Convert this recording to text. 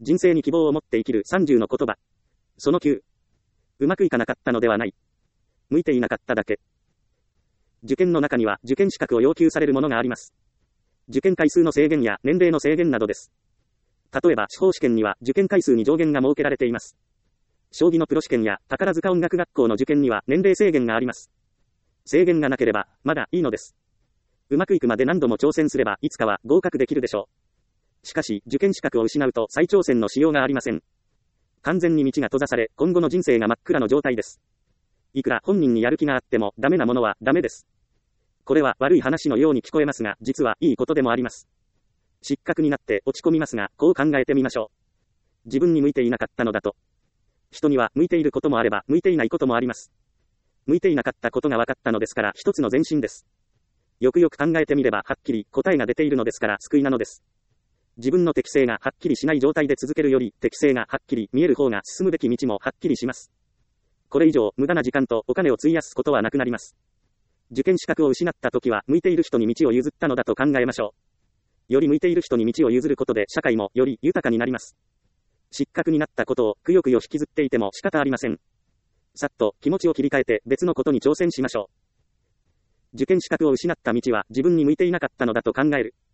人生に希望を持って生きる30の言葉。その9。うまくいかなかったのではない。向いていなかっただけ。受験の中には受験資格を要求されるものがあります。受験回数の制限や年齢の制限などです。例えば司法試験には受験回数に上限が設けられています。将棋のプロ試験や宝塚音楽学校の受験には年齢制限があります。制限がなければまだいいのです。うまくいくまで何度も挑戦すればいつかは合格できるでしょう。しかし受験資格を失うと再挑戦のしようがありません。完全に道が閉ざされ、今後の人生が真っ暗の状態です。いくら本人にやる気があってもダメなものはダメです。これは悪い話のように聞こえますが、実はいいことでもあります。失格になって落ち込みますが、こう考えてみましょう。自分に向いていなかったのだと。人には向いていることもあれば向いていないこともあります。向いていなかったことが分かったのですから一つの前進です。よくよく考えてみればはっきり答えが出ているのですから救いなのです。自分の適性がはっきりしない状態で続けるより適性がはっきり見える方が進むべき道もはっきりします。これ以上無駄な時間とお金を費やすことはなくなります。受験資格を失った時は向いている人に道を譲ったのだと考えましょう。より向いている人に道を譲ることで社会もより豊かになります。失格になったことをくよくよ引きずっていても仕方ありません。さっと気持ちを切り替えて別のことに挑戦しましょう。受験資格を失った道は自分に向いていなかったのだと考える。